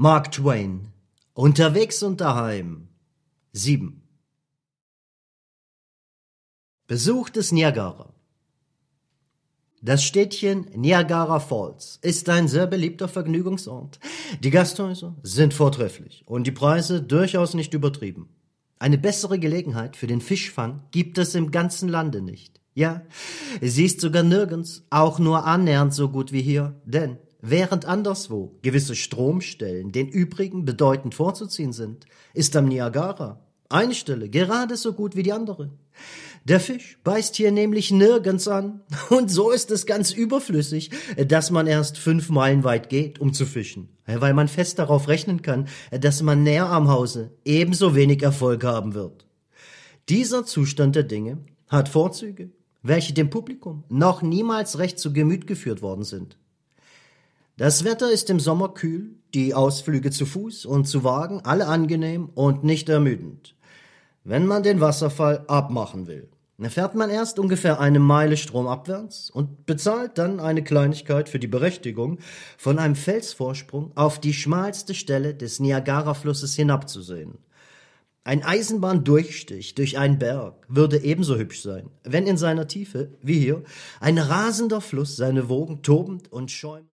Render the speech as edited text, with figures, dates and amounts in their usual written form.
Mark Twain. Unterwegs und daheim. 7. Besuch des Niagara. Das Städtchen Niagara Falls ist ein sehr beliebter Vergnügungsort. Die Gasthäuser sind vortrefflich und die Preise durchaus nicht übertrieben. Eine bessere Gelegenheit für den Fischfang gibt es im ganzen Lande nicht. Ja, sie ist sogar nirgends auch nur annähernd so gut wie hier, denn während anderswo gewisse Stromstellen den übrigen bedeutend vorzuziehen sind, ist am Niagara eine Stelle gerade so gut wie die andere. Der Fisch beißt hier nämlich nirgends an, und so ist es ganz überflüssig, dass man erst 5 Meilen weit geht, um zu fischen, weil man fest darauf rechnen kann, dass man näher am Hause ebenso wenig Erfolg haben wird. Dieser Zustand der Dinge hat Vorzüge, welche dem Publikum noch niemals recht zu Gemüt geführt worden sind. Das Wetter ist im Sommer kühl, die Ausflüge zu Fuß und zu Wagen alle angenehm und nicht ermüdend. Wenn man den Wasserfall abmachen will, fährt man erst ungefähr 1 Meile stromabwärts und bezahlt dann eine Kleinigkeit für die Berechtigung, von einem Felsvorsprung auf die schmalste Stelle des Niagaraflusses hinabzusehen. Ein Eisenbahndurchstich durch einen Berg würde ebenso hübsch sein, wenn in seiner Tiefe, wie hier, ein rasender Fluss seine Wogen tobend und schäumend